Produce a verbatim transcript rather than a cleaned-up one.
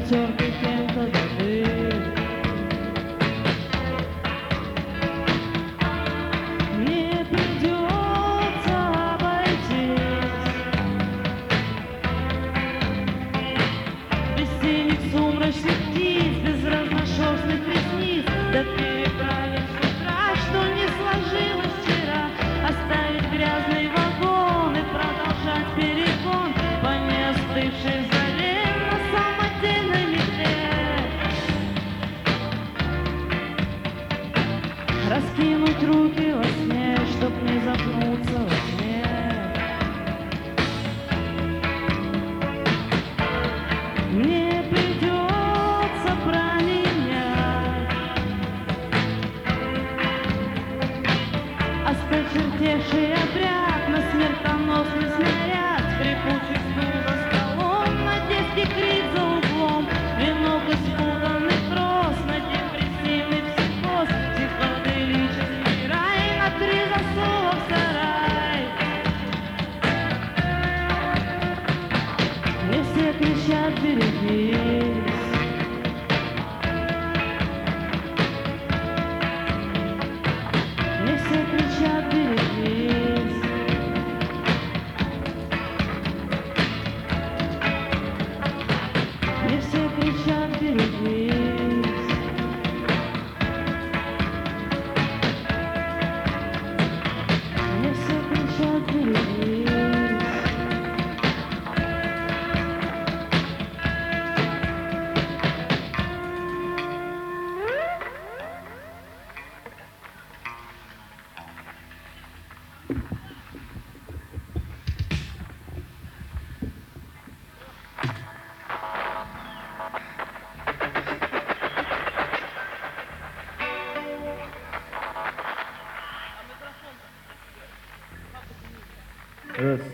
черт и кем, кто ты. Мне придется обойтись без теней сумрачных птиц, без разношерстных ресниц, до переправить с утра, что не сложилось вчера, оставить грязный вагон и продолжать перегон по неостывшей заре на самодельной метле. Раскинуть руки во сне, чтоб не запнуться во сне. Мне придется променять осточертевший обряд на смертоносный снаряд, скрипучий стул за столом, на детский крик за углом, венок из спутанных роз, на депрессивный психоз, психоделический рай, на три засова в сарай. Мне все кричат: берегись. Мне все кричат: берегись. Мне все кричат: берегись. Мне все кричат: берегись. Раз.